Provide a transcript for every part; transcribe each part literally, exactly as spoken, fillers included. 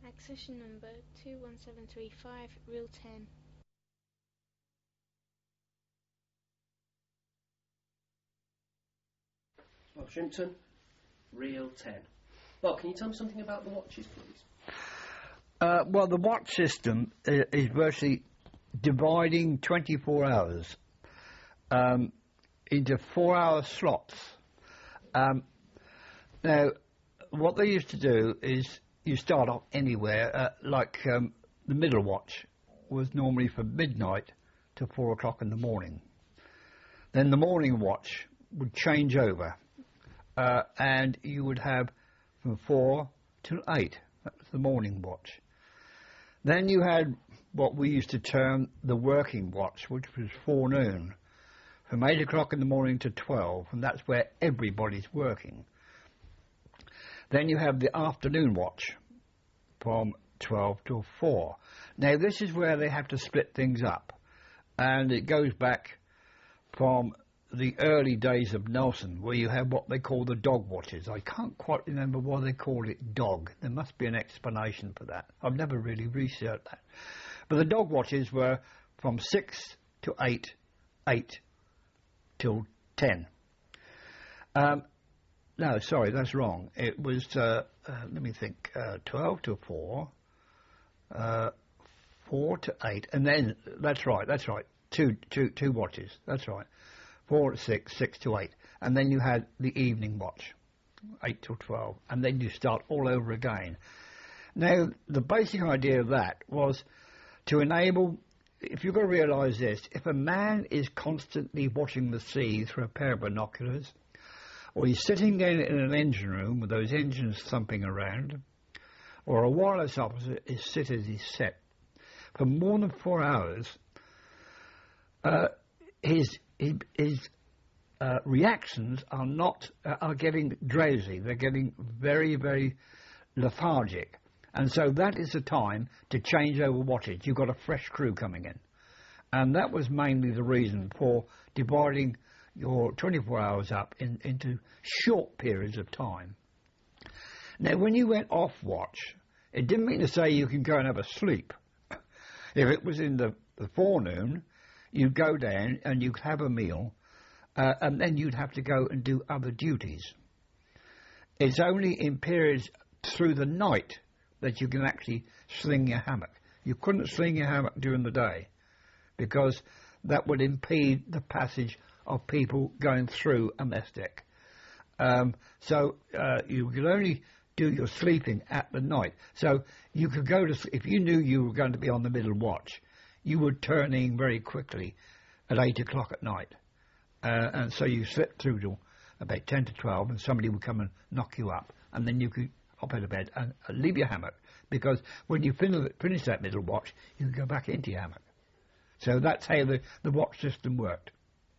Accession number two one seven three five, Reel ten. Well, Shrimpton, Reel ten. Well, can you tell me something about the watches, please? Uh, well, the watch system is, is virtually dividing twenty-four hours um, into four-hour slots. Um, now, what they used to do is you start off anywhere, uh, like um, the middle watch was normally from midnight to four o'clock in the morning. Then the morning watch would change over, uh, and you would have from four till eight. That was the morning watch. Then you had what we used to term the working watch, which was forenoon, from eight o'clock in the morning to twelve, and that's where everybody's working. Then you have the afternoon watch from twelve till four. Now this is where they have to split things up, and it goes back from the early days of Nelson, where you have what they call the dog watches. I can't quite remember why they called it dog. There must be an explanation for that. I've never really researched that. But the dog watches were from six to eight, eight till ten. Um, no, sorry, that's wrong. It was, uh, uh, let me think, uh, twelve to four, uh, four to eight, and then, that's right, that's right, two, two, two watches, that's right. Four to six, six to eight, and then you had the evening watch, eight till twelve, and then you start all over again. Now, the basic idea of that was to enable, if you've got to realise this, if a man is constantly watching the sea through a pair of binoculars, or he's sitting there in an engine room with those engines thumping around, or a wireless officer is sit as he's set, for more than four hours, uh, his His, his uh, reactions are not uh, are getting drowsy. They're getting very, very lethargic, and so that is the time to change over watches. You've got a fresh crew coming in, and that was mainly the reason for dividing your twenty-four hours up in, into short periods of time. Now, when you went off watch, it didn't mean to say you can go and have a sleep. If it was in the, the forenoon, you'd go down and you'd have a meal, uh, and then you'd have to go and do other duties. It's only in periods through the night that you can actually sling your hammock. You couldn't sling your hammock during the day because that would impede the passage of people going through a mess deck. Um, so uh, you could only do your sleeping at the night. So you could go to, if you knew you were going to be on the middle watch, you would turn in very quickly at eight o'clock at night. Uh, and so you slept through till about ten to twelve, and somebody would come and knock you up, and then you could hop out of bed and uh, leave your hammock, because when you fin- finish that middle watch, you could go back into your hammock. So that's how the, the watch system worked.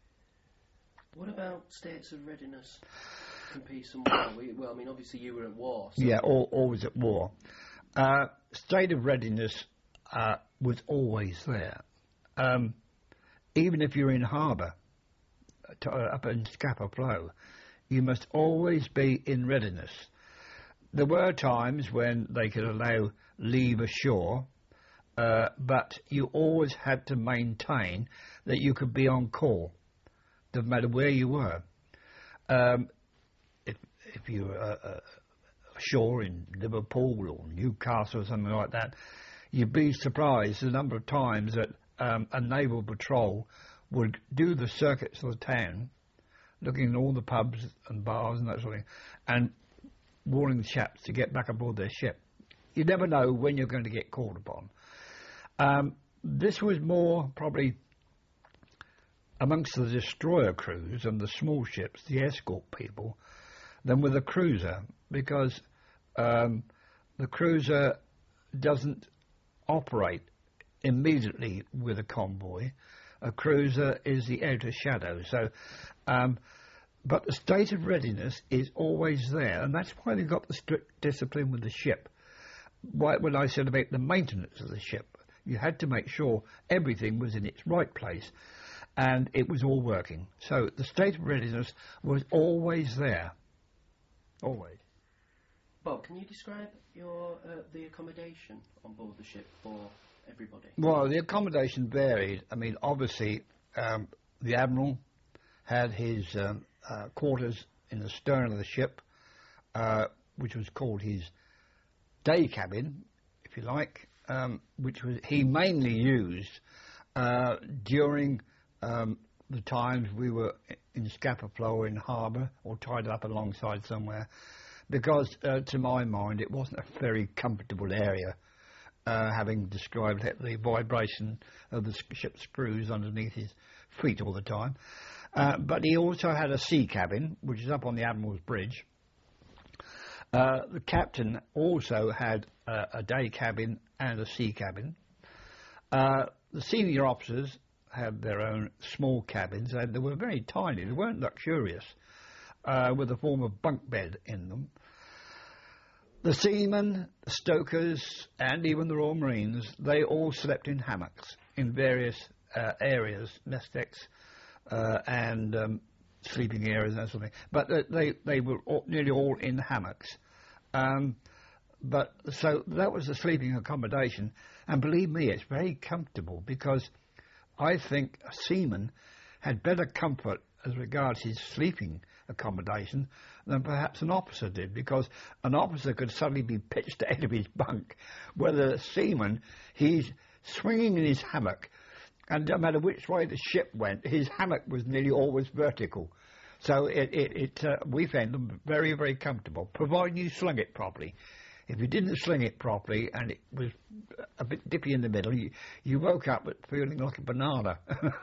What about states of readiness in peace and war? We, well, I mean, obviously you were at war. So. Yeah, all, always at war. Uh, state of readiness uh, was always there. Um, even if you're in harbour, to, uh, up in Scapa Flow, you must always be in readiness. There were times when they could allow leave ashore, uh, but you always had to maintain that you could be on call, no matter where you were. Um, if, if you were uh, uh, ashore in Liverpool or Newcastle or something like that, you'd be surprised the number of times that um, a naval patrol would do the circuits of the town, looking at all the pubs and bars and that sort of thing, and warning the chaps to get back aboard their ship. You never know when you're going to get called upon. Um, this was more probably amongst the destroyer crews and the small ships, the escort people, than with a cruiser, because um, the cruiser doesn't operate immediately with a convoy. A cruiser is the outer shadow. So, um, but the state of readiness is always there, and that's why they've got the strict discipline with the ship. Why, when I said about the maintenance of the ship, you had to make sure everything was in its right place, and it was all working. So the state of readiness was always there. Always. Bob, can you describe your uh, the accommodation on board the ship for everybody? Well, the accommodation varied. I mean, obviously, um, the Admiral had his um, uh, quarters in the stern of the ship, uh, which was called his day cabin, if you like, um, which was he mainly used uh, during um, the times we were in Scapa Flow in harbour or tied up alongside somewhere, because uh, to my mind it wasn't a very comfortable area, uh, having described the vibration of the ship's screws underneath his feet all the time. Uh, but he also had a sea cabin, which is up on the Admiral's Bridge. Uh, the captain also had uh, a day cabin and a sea cabin. Uh, the senior officers had their own small cabins, and they were very tiny. They weren't luxurious, uh, with a form of bunk bed in them. The seamen, the stokers, and even the Royal Marines, they all slept in hammocks in various uh, areas, nest decks, uh, and um, sleeping areas and that sort of thing. But uh, they, they were all, nearly all in hammocks. Um, but so that was the sleeping accommodation. And believe me, it's very comfortable, because I think a seaman had better comfort as regards his sleeping accommodation than perhaps an officer did, because an officer could suddenly be pitched out of his bunk, where the seaman, he's swinging in his hammock, and no matter which way the ship went, his hammock was nearly always vertical. So it, it, it uh, we found them very, very comfortable, providing you slung it properly. If you didn't sling it properly and it was a bit dippy in the middle, you, you woke up feeling like a banana.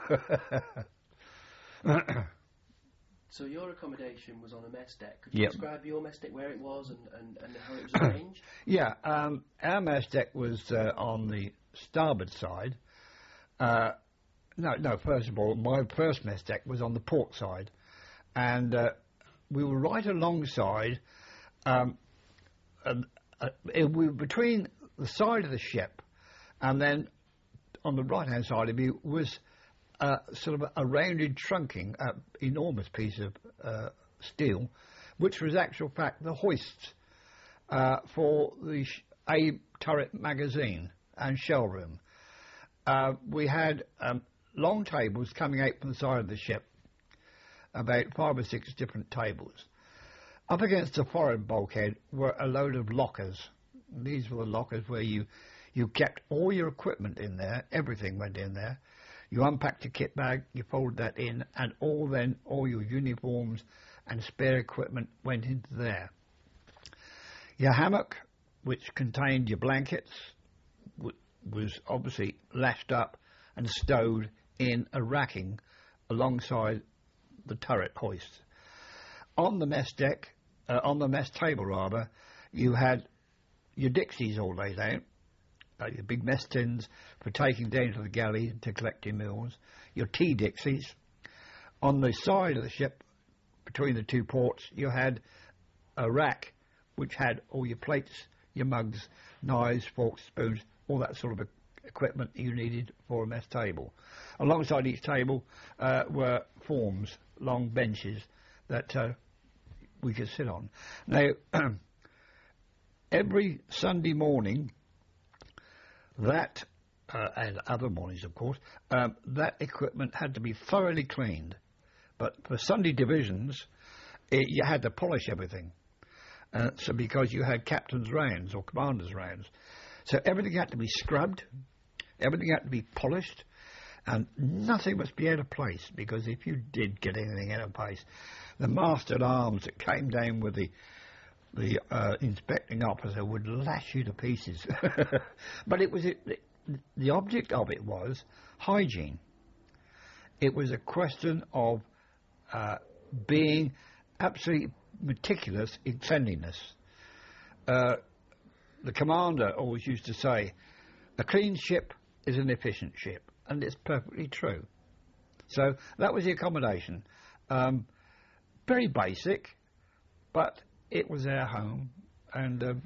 So your accommodation was on a mess deck. Could you Yep. describe your mess deck, where it was and, and, and how it was arranged? Yeah, um, our mess deck was uh, on the starboard side. Uh, no, no, first of all, my first mess deck was on the port side. And uh, we were right alongside, um, uh, uh, we were between the side of the ship, and then on the right-hand side of you was uh, sort of a rounded trunking, uh, enormous piece of uh, steel, which was actual fact the hoists uh, for the sh- A turret magazine and shell room. Uh, we had um, long tables coming out from the side of the ship, about five or six different tables. Up against the forward bulkhead were a load of lockers. These were the lockers where you, you kept all your equipment in there, everything went in there. You unpacked your kit bag, you folded that in, and all then, all your uniforms and spare equipment went into there. Your hammock, which contained your blankets, w- was obviously lashed up and stowed in a racking alongside the turret hoist. On the mess deck, uh, on the mess table rather, you had your dixies all laid out, uh, your big mess tins for taking down to the galley to collect your meals, your tea dixies. On the side of the ship, between the two ports, you had a rack which had all your plates, your mugs, knives, forks, spoons, all that sort of equipment you needed for a mess table. Alongside each table uh, were forms, long benches that uh, we could sit on. Now, every Sunday morning, that, uh, and other mornings of course, um, that equipment had to be thoroughly cleaned. But for Sunday divisions, it, you had to polish everything. Uh, so because you had captain's rounds or commander's rounds. So everything had to be scrubbed, everything had to be polished, and nothing must be out of place, because if you did get anything out of place, the master at arms that came down with the the uh, inspecting officer would lash you to pieces. But it was it, the object of it was hygiene. It was a question of uh, being absolutely meticulous in cleanliness. Uh, the commander always used to say, a clean ship is an efficient ship, and it's perfectly true. So that was the accommodation. Um, very basic, but it was our home, and um,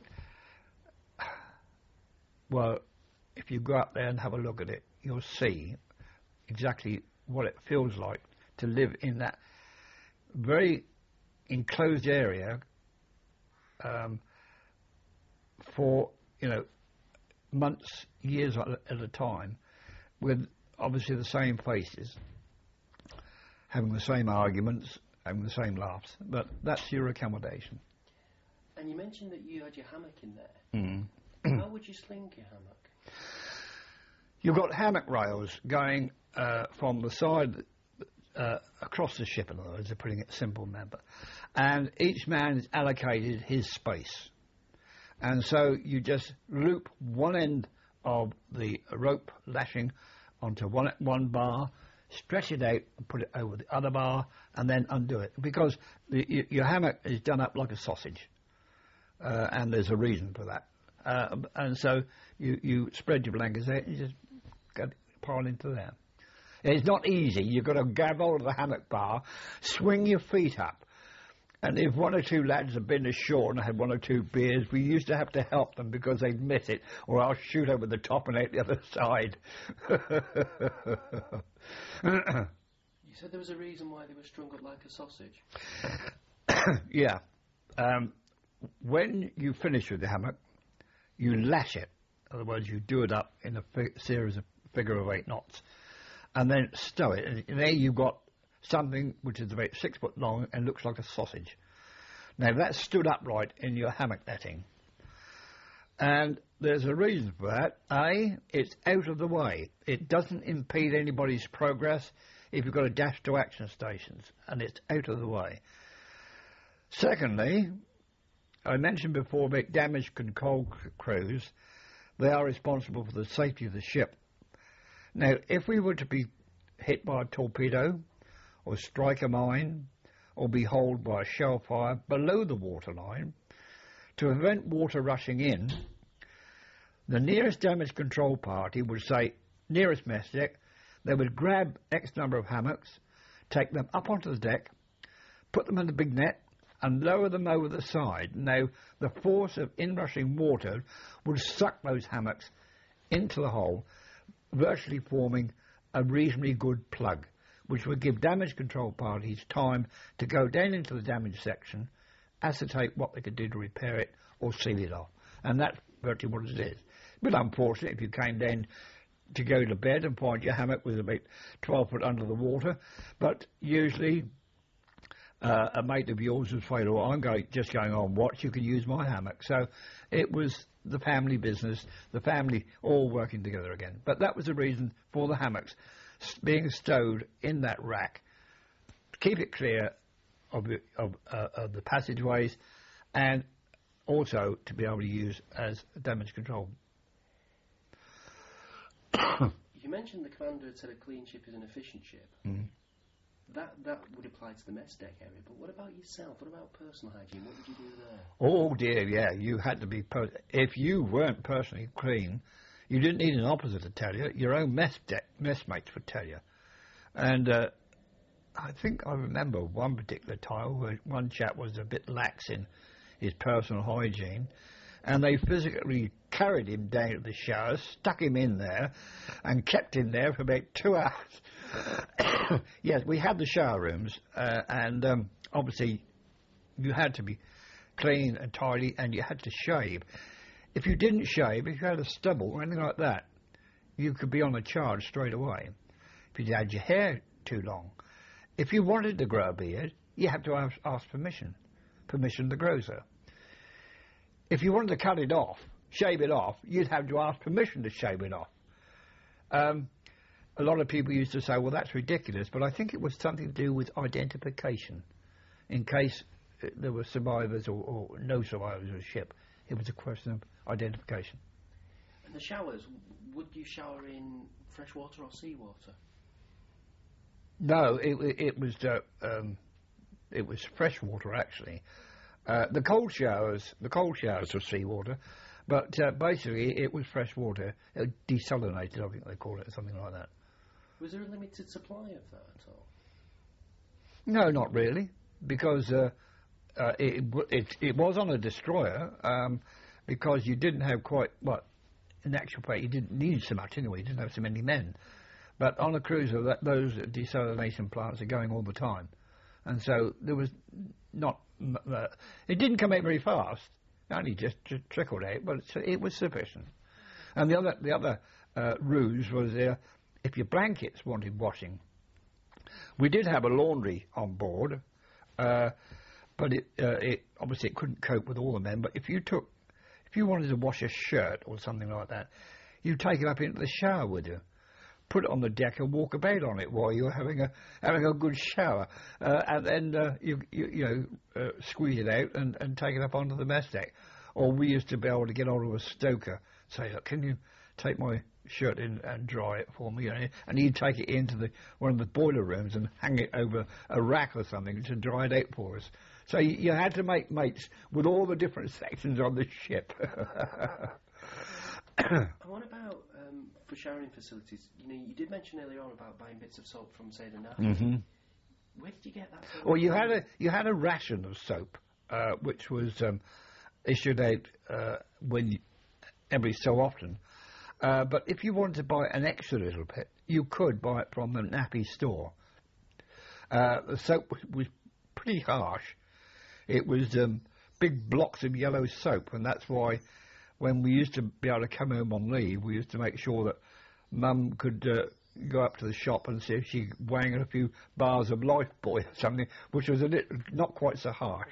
well, if you go up there and have a look at it, you'll see exactly what it feels like to live in that very enclosed area um, for, you know, months, years at a, at a time, with obviously the same faces, having the same arguments, having the same laughs, but that's your accommodation. And you mentioned that you had your hammock in there. Mm. How would you sling your hammock? You've got hammock rails going uh, from the side uh, across the ship, in other words, they're putting it simple, remember. And each man is allocated his space. And so you just loop one end of the rope lashing onto one one bar, stretch it out and put it over the other bar, and then undo it. Because the, y- your hammock is done up like a sausage, uh, and there's a reason for that. Uh, and so you, you spread your blankets out and you just get, pile into there. It's not easy. You've got to grab hold of the hammock bar, swing your feet up. And if one or two lads have been ashore and had one or two beers, we used to have to help them because they'd miss it, or I'll shoot over the top and out the other side. You said there was a reason why they were strung up like a sausage. Yeah. Um, when you finish with the hammock, you lash it. In other words, you do it up in a fi- series of figure of eight knots, and then stow it. And there you've got something which is about six foot long and looks like a sausage. Now that's stood upright in your hammock netting. And there's a reason for that. A, it's out of the way. It doesn't impede anybody's progress if you've got a dash to action stations, and it's out of the way. Secondly, I mentioned before about damage control c- crews. They are responsible for the safety of the ship. Now, if we were to be hit by a torpedo, or strike a mine, or be holed by a shell fire below the waterline, to prevent water rushing in, the nearest damage control party would say, nearest mess deck, they would grab X number of hammocks, take them up onto the deck, put them in the big net, and lower them over the side. Now, the force of inrushing water would suck those hammocks into the hole, virtually forming a reasonably good plug, which would give damage control parties time to go down into the damaged section, ascertain what they could do to repair it or seal it off. And that's virtually what it is. But unfortunately, if you came down to go to bed and find your hammock was about twelve foot under the water, but usually uh, a mate of yours would say, well, I'm going, just going on watch, you can use my hammock. So it was the family business, the family all working together again. But that was the reason for the hammocks being stowed in that rack to keep it clear of the, of, uh, of the passageways, and also to be able to use as damage control. You mentioned the commander had said a clean ship is an efficient ship. Mm. That that would apply to the mess deck area, but what about yourself? What about personal hygiene? What did you do there? Oh dear, yeah, you had to be. Per- if you weren't personally clean, you didn't need an officer to tell you. Your own mess deck messmates would tell you. And uh, I think I remember one particular time where one chap was a bit lax in his personal hygiene, and they physically carried him down to the shower, stuck him in there, and kept him there for about two hours. Yes, we had the shower rooms, uh, and um, obviously you had to be clean and tidy, and you had to shave. If you didn't shave, if you had a stubble or anything like that, you could be on a charge straight away. If you had your hair too long, if you wanted to grow a beard, you had to ask, ask permission, permission to grow so. If you wanted to cut it off, shave it off, you'd have to ask permission to shave it off. Um, a lot of people used to say, well, that's ridiculous, but I think it was something to do with identification. In case there were survivors or, or no survivors of the ship, it was a question of identification. And the showers, would you shower in fresh water or seawater? No, it, it was uh, um, it was fresh water actually. Uh, the cold showers, the cold showers were seawater, but uh, basically it was fresh water, uh, desalinated, I think they call it, something like that. Was there a limited supply of that at all? No, not really, because uh, uh, it, it it was on a destroyer, um, because you didn't have quite, well, in actual fact, you didn't need so much anyway, you didn't have so many men. But on a cruiser, that, those desalination plants are going all the time. and so there was not. Uh, it didn't come out very fast. It only just, just trickled out, but it's, it was sufficient. And the other the other uh, ruse was uh, if your blankets wanted washing. We did have a laundry on board, uh, but it, uh, it obviously it couldn't cope with all the men. But if you took, if you wanted to wash a shirt or something like that, you take it up into the shower with you, put it on the deck and walk about on it while you're having a having a good shower, uh, and then uh, you, you you know uh, squeeze it out and, and take it up onto the mess deck. Or we used to be able to get onto a stoker, say, look, can you take my shirt in and dry it for me? And he'd take it into the one of the boiler rooms and hang it over a rack or something to dry it out for us. So you, you had to make mates with all the different sections on the ship. And what about um, for showering facilities? You know, you did mention earlier on about buying bits of soap from, say, the N A F. Mm-hmm. Where did you get that soap? Well, you had a you had a ration of soap, uh, which was um, issued out uh, when you, every so often. Uh, but if you wanted to buy an extra little bit, you could buy it from the nappy store. Uh, the soap was, was pretty harsh. It was um, big blocks of yellow soap, and that's why when we used to be able to come home on leave, we used to make sure that Mum could uh, go up to the shop and see if she could wang a few bars of Lifebuoy or something, which was a little, not quite so harsh.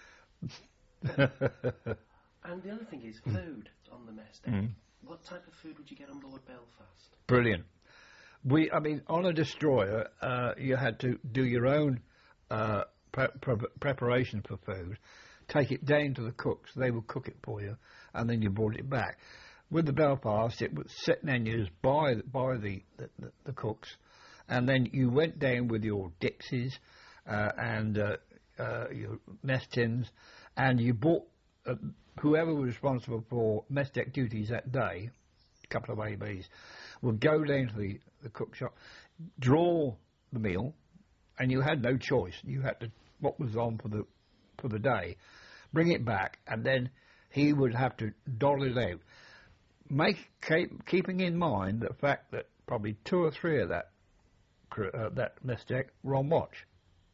And the other thing is food on the mess deck. Mm. What type of food would you get on board Belfast? Brilliant. We, I mean, on a destroyer, uh, you had to do your own uh, pre- pre- preparation for food, take it down to the cooks, they would cook it for you, and then you brought it back. With the Belfast, it was set menus by by the, the, the, the cooks, and then you went down with your Dixies uh, and uh, uh, your mess tins, and you bought uh, whoever was responsible for mess deck duties that day, a couple of A Bs, would go down to the, the cook shop, draw the meal, and you had no choice. You had to, what was on for the for the day, bring it back, and then he would have to dole it out. Make keep, keeping in mind the fact that probably two or three of that uh, that mess deck were on watch.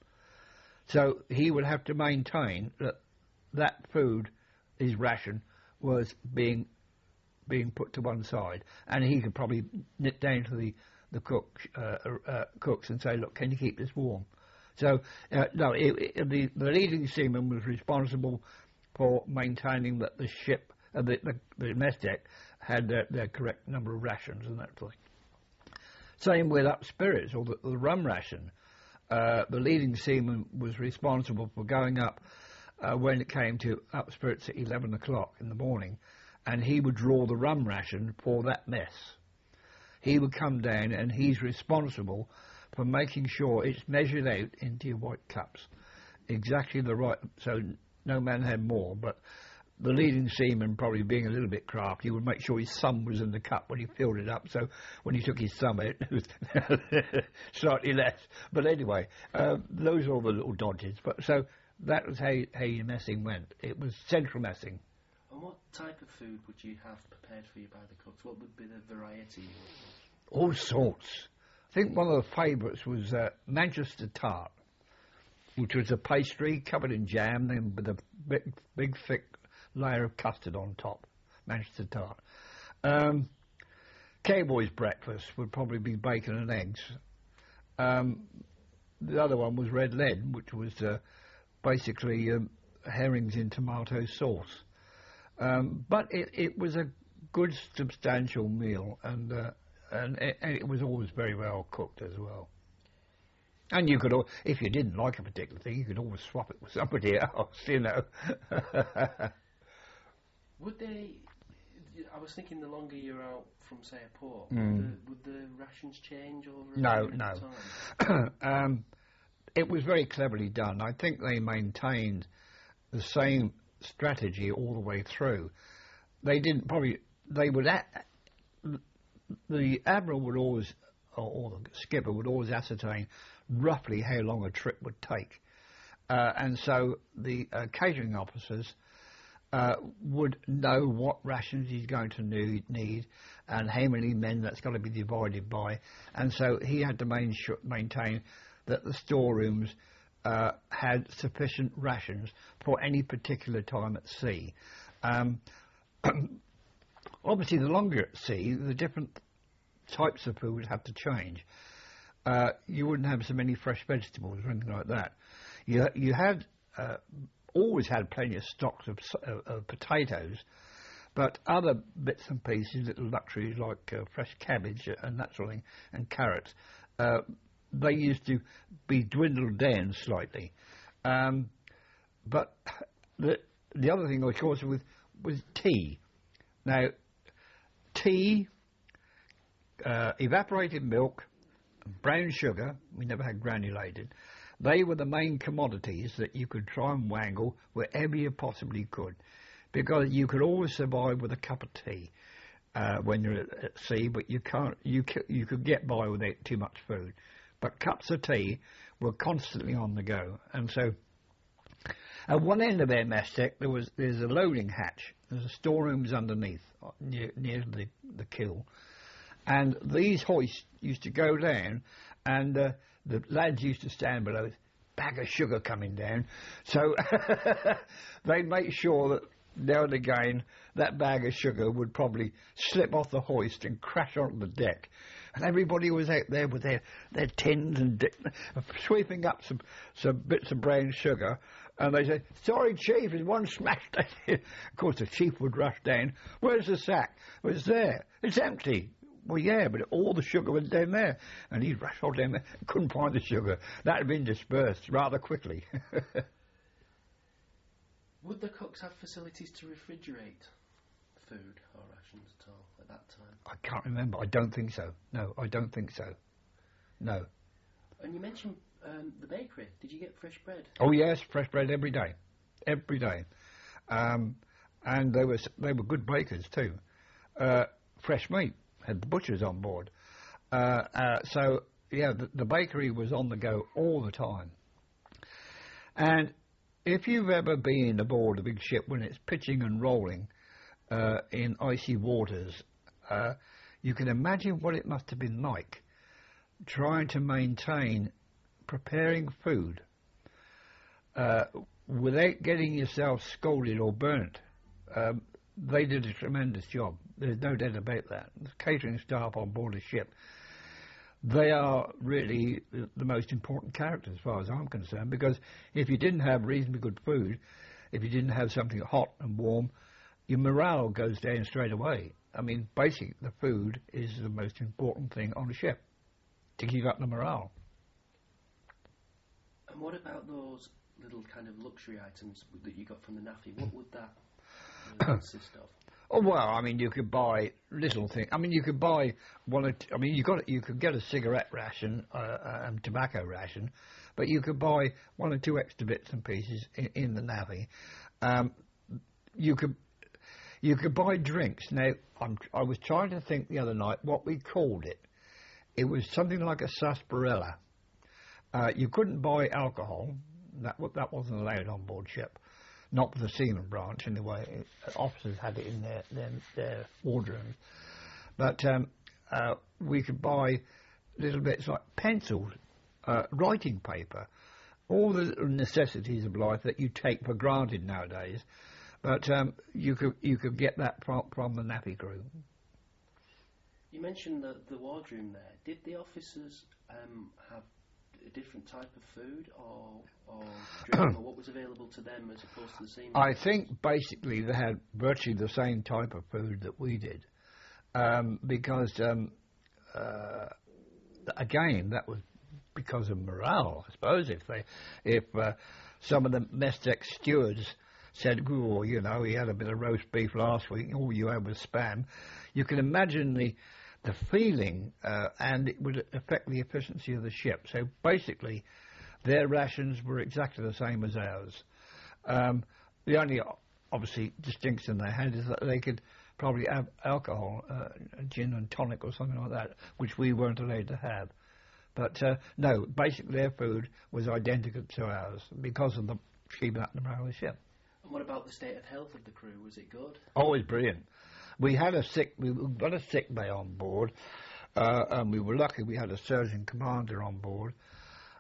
So he would have to maintain that that food, his ration, was being being put to one side, and he could probably nip down to the the cook uh, uh, cooks and say, "Look, can you keep this warm?" So uh, no, it, it, the the leading seaman was responsible for maintaining that the ship, uh, the, the the mess deck, had their, their correct number of rations and that sort of thing. Same with up spirits or the, the rum ration. Uh, the leading seaman was responsible for going up uh, when it came to up spirits at eleven o'clock in the morning, and he would draw the rum ration for that mess. He would come down and he's responsible for making sure it's measured out into your white cups. Exactly the right, so no man had more, but the leading seaman, probably being a little bit crafty, would make sure his thumb was in the cup when he filled it up, so when he took his thumb out, it was slightly less. But anyway, uh, those are all the little dodges. But so that was how, how your messing went. It was central messing. And what type of food would you have prepared for you by the cooks? What would be the variety? All sorts. I think one of the favourites was uh, Manchester tart, which was a pastry covered in jam, then with a big, big thick layer of custard on top. Manchester tart. Um, Cowboy's breakfast would probably be bacon and eggs. Um, the other one was red lead, which was uh, basically um, herrings in tomato sauce. Um, but it, it was a good, substantial meal, and uh, and, it, and it was always very well cooked as well. And you could, al- if you didn't like a particular thing, you could always swap it with somebody else, you know. Would they? I was thinking, the longer you're out from, say, a port, Mm. would, the, would the rations change over a No, period no. of time? um, it was very cleverly done. I think they maintained the same strategy all the way through. They didn't probably. They would. A- the admiral would always, or, or the skipper would always ascertain roughly how long a trip would take, uh, and so the uh, catering officers uh, would know what rations he's going to need, need and how many men that's got to be divided by, and so he had to main, maintain that the storerooms uh, had sufficient rations for any particular time at sea. Um, obviously, the longer at sea, the different types of food have to change. Uh, you wouldn't have so many fresh vegetables or anything like that. You you had uh, always had plenty of stocks of, of, of potatoes, but other bits and pieces, little luxuries like uh, fresh cabbage and that sort of thing, and carrots, uh, they used to be dwindled down slightly. Um, but the the other thing, of course, was was tea. Now, tea, uh, evaporated milk, brown sugar, we never had granulated, they were the main commodities that you could try and wangle wherever you possibly could, because you could always survive with a cup of tea uh, when you're at, at sea, but you can't. You you could get by without too much food, but cups of tea were constantly on the go, and so at one end of our mess deck there was there's a loading hatch. There's a storerooms underneath near near the the kill. And these hoists used to go down, and uh, the lads used to stand below, bag of sugar coming down. So they'd make sure that now and again that bag of sugar would probably slip off the hoist and crash onto the deck. And everybody was out there with their, their tins and di- sweeping up some, some bits of brown sugar. And they said, "Sorry, Chief, there's one smashed down here." Of course, the chief would rush down. "Where's the sack?" "Well, it's there. It's empty." "Well, yeah, but all the sugar was down there." And he'd rush all down there, couldn't find the sugar. That had been dispersed rather quickly. Would the cooks have facilities to refrigerate food or rations at all at that time? I can't remember. I don't think so. No, I don't think so. No. And you mentioned um, the bakery. Did you get fresh bread? Oh, yes, fresh bread every day. Every day. Um, and they were, they were good bakers, too. Uh, fresh meat. Had the butchers on board. Uh, uh, so, yeah, the, the bakery was on the go all the time. And if you've ever been aboard a big ship when it's pitching and rolling uh, in icy waters, uh, you can imagine what it must have been like trying to maintain preparing food uh, without getting yourself scalded or burnt. Um, They did a tremendous job. There's no doubt about that. The catering staff on board a ship, they are really the most important characters as far as I'm concerned, because if you didn't have reasonably good food, if you didn't have something hot and warm, your morale goes down straight away. I mean, basically, the food is the most important thing on a ship to keep up the morale. And what about those little kind of luxury items that you got from the N A F I? What would that consist of? Oh well, I mean, you could buy little things. I mean, you could buy one. Or t- I mean, you got you could get a cigarette ration uh, and tobacco ration, but you could buy one or two extra bits and pieces in, in the navvy. Um, you could you could buy drinks. Now, I'm, I was trying to think the other night what we called it. It was something like a sarsaparilla. Uh, you couldn't buy alcohol. That that wasn't allowed on board ship. Not for the seaman branch, anyway. Officers had it in their their, their wardrooms. But um, uh, we could buy little bits like pencils, uh, writing paper, all the necessities of life that you take for granted nowadays. But um, you could you could get that from, from the N A F I crew. You mentioned the, the wardroom there. Did the officers um, have a different type of food or, or drink, or what was available to them as opposed to the seamen? I think basically they had virtually the same type of food that we did, um, because um, uh, again that was because of morale, I suppose. If they, if uh, some of the mess deck stewards said, "Oh, you know, he had a bit of roast beef last week. All you had was spam," you can imagine the the feeling, uh, and it would affect the efficiency of the ship. So basically, their rations were exactly the same as ours. Um, the only, obviously, distinction they had is that they could probably have alcohol, uh, gin and tonic or something like that, which we weren't allowed to have. But uh, no, basically their food was identical to ours because of the keeping up the morale of the ship. And what about the state of health of the crew? Was it good? Always brilliant. We had a sick, we got a sick bay on board, uh, and we were lucky we had a surgeon commander on board.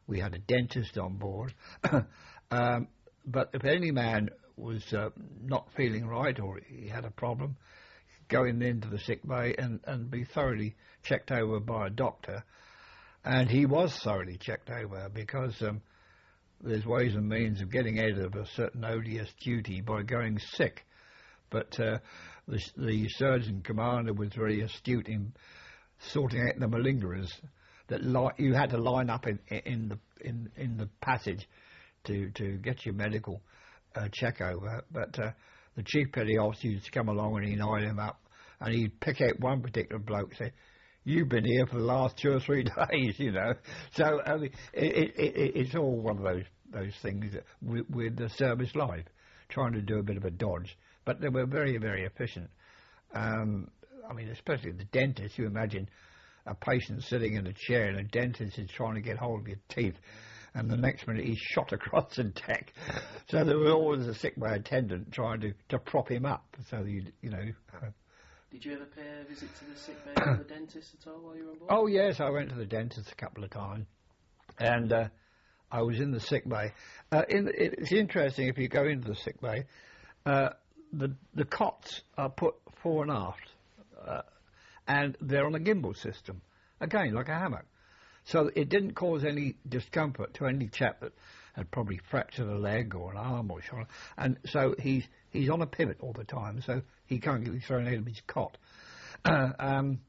We had a dentist on board. um, but if any man was uh, not feeling right or he had a problem, going into the sick bay and, and be thoroughly checked over by a doctor. And he was thoroughly checked over because um, there's ways and means of getting out of a certain odious duty by going sick. But uh, the, the surgeon commander was very astute in sorting out the malingerers that li- you had to line up in, in the in, in the passage to, to get your medical uh, check over. But uh, the chief petty officer used to come along and he'd line him up and he'd pick out one particular bloke and say, "You've been here for the last two or three days," you know. So I mean, it, it, it, it's all one of those those things that with, with the service life, trying to do a bit of a dodge. But they were very, very efficient. Um, I mean, especially the dentist. You imagine a patient sitting in a chair and a dentist is trying to get hold of your teeth, and the next minute he's shot across the deck. So there was always a sick bay attendant trying to, to prop him up. So you you know. Uh, Did you ever pay a visit to the sick bay or the dentist at all while you were on board? Oh yes, I went to the dentist a couple of times, and uh, I was in the sick bay. Uh, in, it's interesting if you go into the sick bay. Uh, the the cots are put fore and aft, uh, and they're on a gimbal system, again like a hammock. So it didn't cause any discomfort to any chap that had probably fractured a leg or an arm or shoulder, and so he's he's on a pivot all the time, so he can't get thrown out of his cot. Uh, um,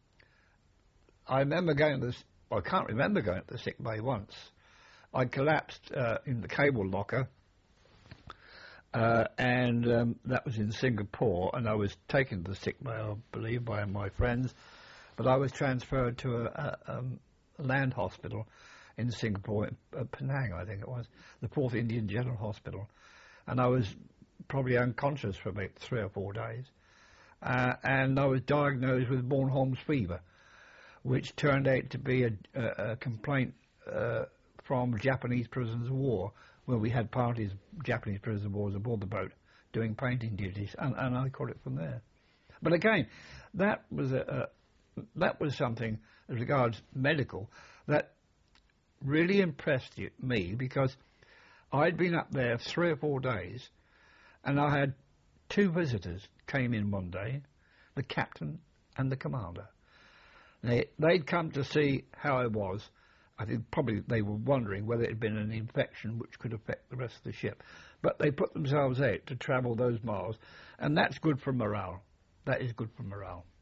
I remember going to this. Well, I can't remember going to the sick bay once. I collapsed uh, in the cable locker. Uh, and um, that was in Singapore, and I was taken to the sick bay, I believe, by my friends, but I was transferred to a, a, um, a land hospital in Singapore, uh, Penang, I think it was, the Fourth Indian General Hospital, and I was probably unconscious for about three or four days, uh, and I was diagnosed with Bornholm's fever, which turned out to be a, a, a complaint uh, from Japanese prisoners of war, where we had parties of Japanese prisoners of war aboard the boat doing painting duties, and, and I caught it from there. But again, that was a, a that was something as regards medical that really impressed you, me, because I'd been up there three or four days, and I had two visitors came in one day, the captain and the commander. They they'd come to see how I was. I think probably they were wondering whether it had been an infection which could affect the rest of the ship. But they put themselves out to travel those miles, and that's good for morale. That is good for morale.